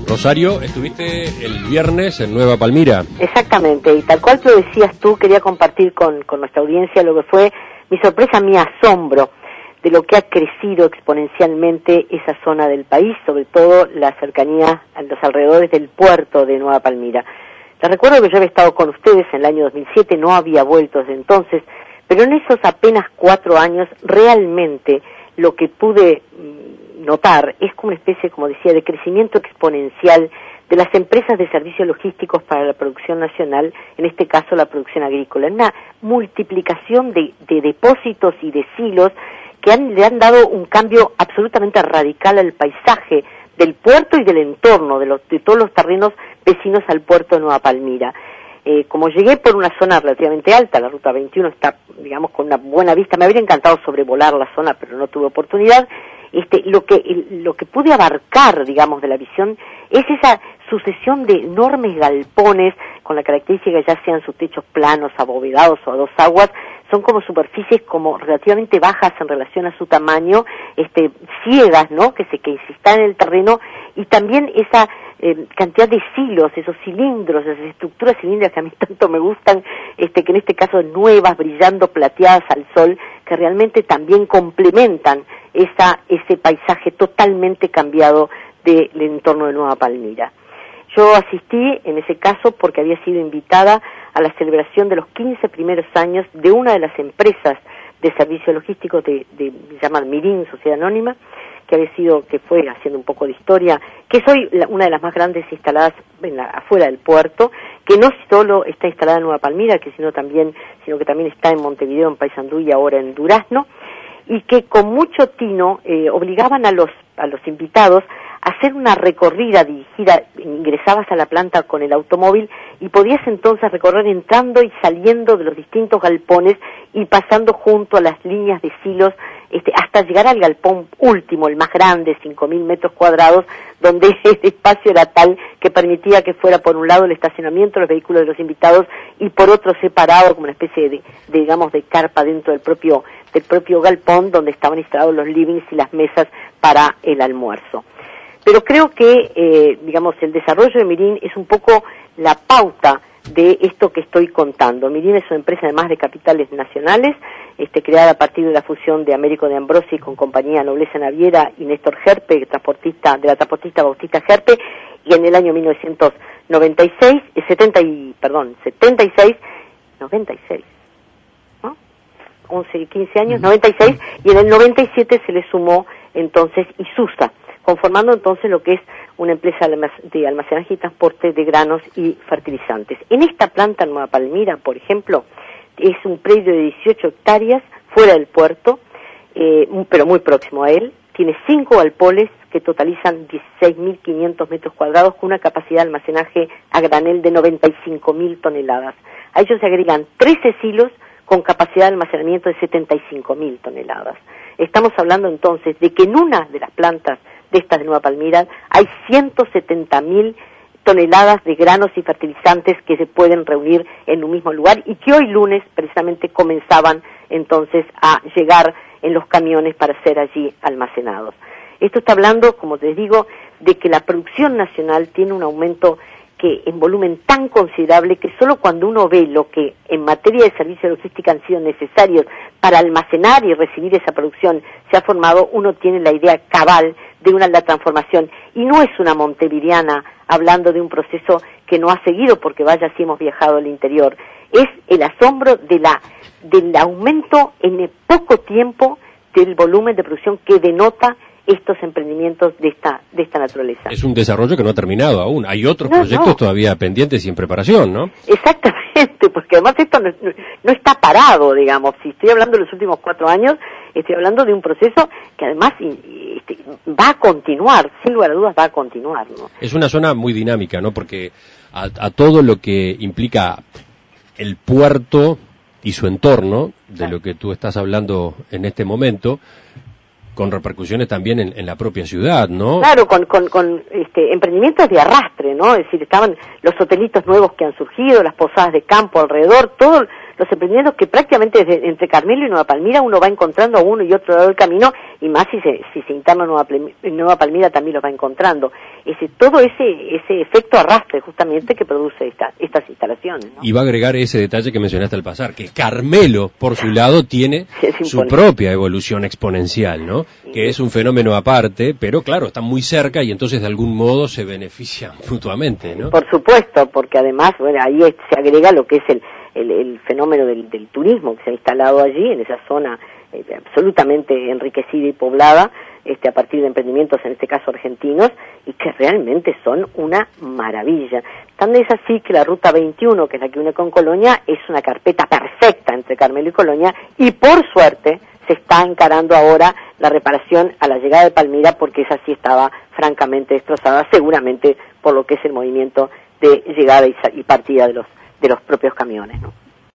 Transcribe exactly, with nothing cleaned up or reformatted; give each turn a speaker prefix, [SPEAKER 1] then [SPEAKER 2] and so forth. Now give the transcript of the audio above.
[SPEAKER 1] Rosario, estuviste el viernes en Nueva Palmira.
[SPEAKER 2] Exactamente, y tal cual lo decías tú, quería compartir con, con nuestra audiencia lo que fue mi sorpresa, mi asombro de lo que ha crecido exponencialmente esa zona del país, sobre todo la cercanía a los alrededores del puerto de Nueva Palmira. Les recuerdo que yo había estado con ustedes en el año dos mil siete, no había vuelto desde entonces, pero en esos apenas cuatro años realmente lo que pude notar es como una especie, como decía, de crecimiento exponencial de las empresas de servicios logísticos para la producción nacional, en este caso la producción agrícola, una multiplicación de, de depósitos y de silos que han, le han dado un cambio absolutamente radical al paisaje del puerto y del entorno, de, los, de todos los terrenos vecinos al puerto de Nueva Palmira. Eh, como llegué por una zona relativamente alta, la ruta veintiuno está, digamos, con una buena vista, me habría encantado sobrevolar la zona, pero no tuve oportunidad. Este, lo que el, lo que pude abarcar, digamos, de la visión es esa sucesión de enormes galpones con la característica que ya sean sus techos planos, abovedados o a dos aguas, son como superficies como relativamente bajas en relación a su tamaño, este, ciegas, ¿no?, que se que están en el terreno, y también esa eh, cantidad de silos, esos cilindros, esas estructuras cilíndricas que a mí tanto me gustan, este, que en este caso nuevas, brillando, plateadas al sol, que realmente también complementan esa, ese paisaje totalmente cambiado del entorno de Nueva Palmira. Yo asistí en ese caso porque había sido invitada a la celebración de los quince primeros años de una de las empresas de servicios logísticos de, de llaman Mirin, Sociedad Anónima, que había sido, que fue haciendo un poco de historia, que soy la, una de las más grandes instaladas en la, afuera del puerto, que no solo está instalada en Nueva Palmira, que sino también, sino que también está en Montevideo, en Paysandú y ahora en Durazno, y que con mucho tino eh, obligaban a los a los invitados a hacer una recorrida dirigida, ingresabas a la planta con el automóvil y podías entonces recorrer entrando y saliendo de los distintos galpones y pasando junto a las líneas de silos este, hasta llegar al galpón último, el más grande, cinco mil metros cuadrados, donde el espacio era tal que permitía que fuera por un lado el estacionamiento de los vehículos de los invitados y por otro separado como una especie de, de digamos, de carpa dentro del propio del propio galpón donde estaban instalados los livings y las mesas para el almuerzo. Pero creo que, eh, digamos, el desarrollo de Mirin es un poco la pauta de esto que estoy contando. Mirin es una empresa además de capitales nacionales, este, creada a partir de la fusión de Américo de Ambrosi con Compañía Nobleza Naviera y Néstor Gerpe, transportista, de la transportista Bautista Gerpe, y en el año mil novecientos noventa y seis, eh, setenta y, perdón, setenta y seis, noventa y seis, ¿no? once y quince años, noventa y seis, y en el noventa y siete se le sumó entonces Isusa, conformando entonces lo que es una empresa de almacenaje y transporte de granos y fertilizantes. En esta planta en Nueva Palmira, por ejemplo, es un predio de dieciocho hectáreas fuera del puerto, eh, pero muy próximo a él. Tiene cinco galpones que totalizan dieciséis mil quinientos metros cuadrados con una capacidad de almacenaje a granel de noventa y cinco mil toneladas. A ellos se agregan trece silos con capacidad de almacenamiento de setenta y cinco mil toneladas. Estamos hablando entonces de que en una de las plantas de estas de Nueva Palmira hay ciento setenta mil toneladas de granos y fertilizantes que se pueden reunir en un mismo lugar y que hoy lunes precisamente comenzaban entonces a llegar en los camiones para ser allí almacenados. Esto está hablando, como les digo, de que la producción nacional tiene un aumento que en volumen tan considerable que solo cuando uno ve lo que en materia de servicios logísticos han sido necesarios para almacenar y recibir esa producción se ha formado, uno tiene la idea cabal de una la transformación. Y no es una montevideana hablando de un proceso que no ha seguido porque vaya si hemos viajado al interior. Es el asombro de la del aumento en poco tiempo del volumen de producción que denota estos emprendimientos de esta de esta naturaleza.
[SPEAKER 1] Es un desarrollo que no ha terminado aún. Hay otros
[SPEAKER 2] no,
[SPEAKER 1] proyectos
[SPEAKER 2] no.
[SPEAKER 1] todavía pendientes y en preparación, ¿no?
[SPEAKER 2] Exactamente, porque además esto no, no está parado, digamos. Si estoy hablando de los últimos cuatro años, estoy hablando de un proceso que además este, va a continuar, sin lugar a dudas va a continuar, ¿no?
[SPEAKER 1] Es una zona muy dinámica, ¿no? Porque a, a todo lo que implica el puerto y su entorno, de lo que tú estás hablando en este momento, con repercusiones también en, en la propia ciudad, ¿no?
[SPEAKER 2] Claro, con, con, con este, emprendimientos de arrastre, ¿no? Es decir, estaban los hotelitos nuevos que han surgido, las posadas de campo alrededor, todo Lo sorprendente es que prácticamente desde, entre Carmelo y Nueva Palmira uno va encontrando a uno y otro lado del camino, y más si se, si se interna en Nueva, Nueva Palmira también los va encontrando. Ese, todo ese, ese efecto arrastre justamente que produce esta, estas instalaciones, ¿no?
[SPEAKER 1] Y va a agregar ese detalle que mencionaste al pasar, que Carmelo, por su lado, tiene su propia evolución exponencial, ¿no? Sí. Que es un fenómeno aparte, pero claro, está muy cerca y entonces de algún modo se benefician mutuamente, ¿no?
[SPEAKER 2] Por supuesto, porque además, bueno, ahí se agrega lo que es el, el, el fenómeno del, del turismo que se ha instalado allí, en esa zona eh, absolutamente enriquecida y poblada, este, a partir de emprendimientos, en este caso argentinos, y que realmente son una maravilla. Tan es así que la Ruta veintiuno, que es la que une con Colonia, es una carpeta perfecta entre Carmelo y Colonia, y por suerte se está encarando ahora la reparación a la llegada de Palmira, porque esa sí estaba francamente destrozada, seguramente por lo que es el movimiento de llegada y partida de los de los propios camiones, ¿no?